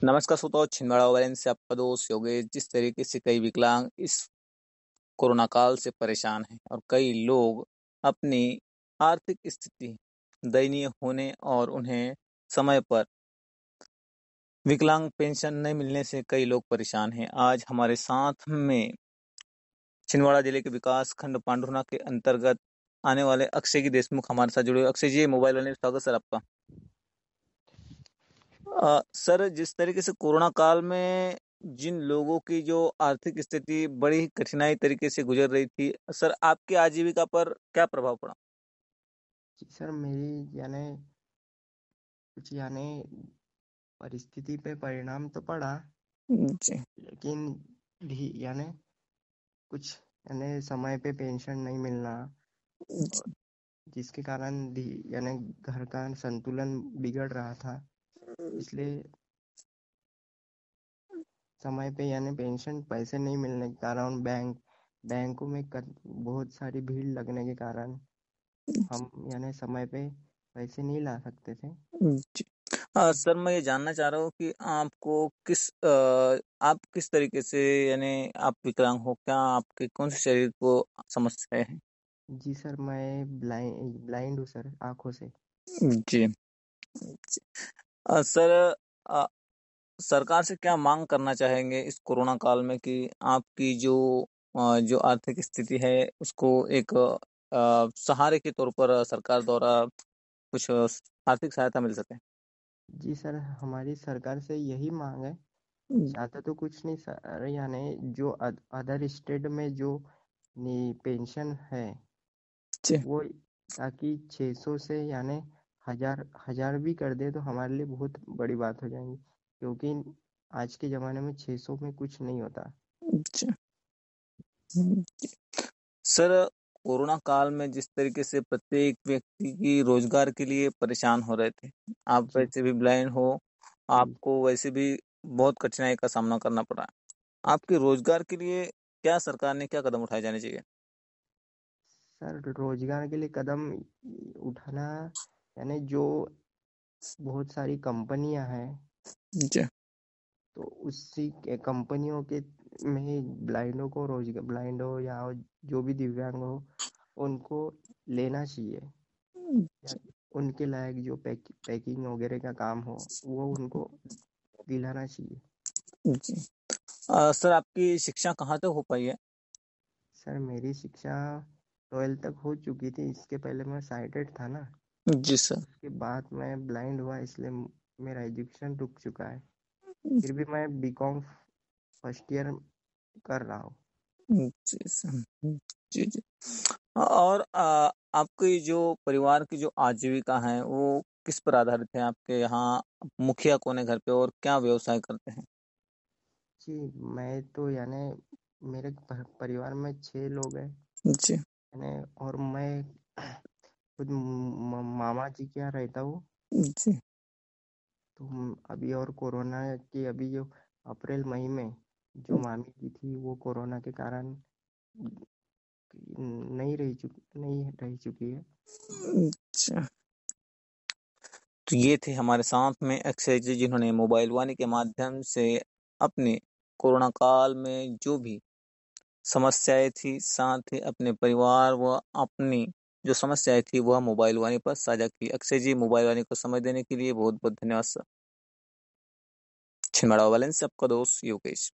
नमस्कार श्रोताओ, छिंदवाड़ा वायरस से आपका दोस्त योगेश। जिस तरीके से कई विकलांग इस कोरोना काल से परेशान हैं और कई लोग अपनी आर्थिक स्थिति दयनीय होने और उन्हें समय पर विकलांग पेंशन नहीं मिलने से कई लोग परेशान हैं। आज हमारे साथ में छिंदवाड़ा जिले के विकास खंड पांडुरना के अंतर्गत आने वाले अक्षय जी देशमुख हमारे साथ जुड़े हुए। अक्षय जी, मोबाइल वाले में स्वागत सर आपका। सर, जिस तरीके से कोरोना काल में जिन लोगों की जो आर्थिक स्थिति बड़ी ही कठिनाई तरीके से गुजर रही थी, सर आपकी आजीविका पर क्या प्रभाव पड़ा? जी सर, मेरी कुछ परिस्थिति पे परिणाम तो पड़ा, जी। लेकिन भी कुछ समय पे पेंशन नहीं मिलना, और जिसके कारण भी घर का संतुलन बिगड़ रहा था। इसलिए समय पे पेंशन पैसे नहीं मिलने के कारण बैंकों में बहुत सारी भीड़ लगने के कारण हम समय पे पैसे नहीं ला सकते थे। जी। सर, मैं ये जानना चाह रहा हूँ कि आपको आप किस तरीके से, यानी आप विकलांग हो, क्या आपके कौन से शरीर को समस्या है? जी सर, मैं ब्लाइंड हूँ सर, आंखों से। जी। सर, अ, सरकार से क्या मांग करना चाहेंगे इस कोरोना काल में कि आपकी जो आर्थिक स्थिति है उसको एक सहारे के तौर पर सरकार द्वारा कुछ आर्थिक सहायता मिल सके? जी सर, हमारी सरकार से यही मांग है। चाहते तो कुछ नहीं सर, जो अदर स्टेट में जो पेंशन है जी। वो, ताकि 600 से हजार हजार भी कर दे तो हमारे लिए बहुत बड़ी बात हो जाएगी, क्योंकि आज के ज़माने में 600 में कुछ नहीं होता। जी। सर, कोरोना काल में जिस तरीके से प्रत्येक व्यक्ति की रोजगार के लिए परेशान हो रहे थे, आप जी वैसे भी ब्लाइंड हो, जी आपको वैसे भी बहुत कठिनाई का सामना करना पड़ा। आपके रोजगार के लिए क्या सरकार ने क्या कदम उठाए जाने चाहिए? सर, रोजगार के लिए कदम उठाना, जो बहुत सारी कंपनियां हैं, जी। तो उसी के कंपनियों के में ब्लाइंडों को रोजगार, ब्लाइंड हो या जो भी दिव्यांग हो, उनको लेना चाहिए। या उनके लायक जो पैकिंग वगैरह का काम हो वो उनको दिलाना चाहिए। जी। सर, आपकी शिक्षा कहाँ तक हो पाई है? सर, मेरी शिक्षा 12th तक हो चुकी थी। इसके पहले मैं साइटेड था ना, जी सर। उसके बाद मैं ब्लाइंड हुआ, इसलिए मेरा एजुकेशन रुक चुका है। फिर भी मैं बीकॉम फर्स्ट ईयर कर रहा हूँ। जी सर। जी जी। और आपकी जो परिवार की जो आजीविका है वो किस पर आधारित है? आपके यहाँ मुखिया कौन है घर पे और क्या व्यवसाय करते हैं? जी, मैं तो मेरे परिवार में 6 लोग हैं। जी। और मैं खुद मामा जी के यहाँ रहता हूँ। जी। तो अभी और कोरोना के अभी जो अप्रैल मई में जो मामी जी थी वो कोरोना के कारण नहीं रह चुकी है। अच्छा। तो ये थे हमारे साथ में अक्षय जी, जिन्होंने मोबाइल वाणी के माध्यम से अपने कोरोना काल में जो भी समस्याएं थी, साथ ही अपने परिवार व अपनी जो समस्याएं थी वह मोबाइल वाणी पर साझा की। अक्षय जी, मोबाइल वाणी को समय देने के लिए बहुत बहुत धन्यवाद सर। छिंदवाड़ा वाले से आपका दोस्त योगेश।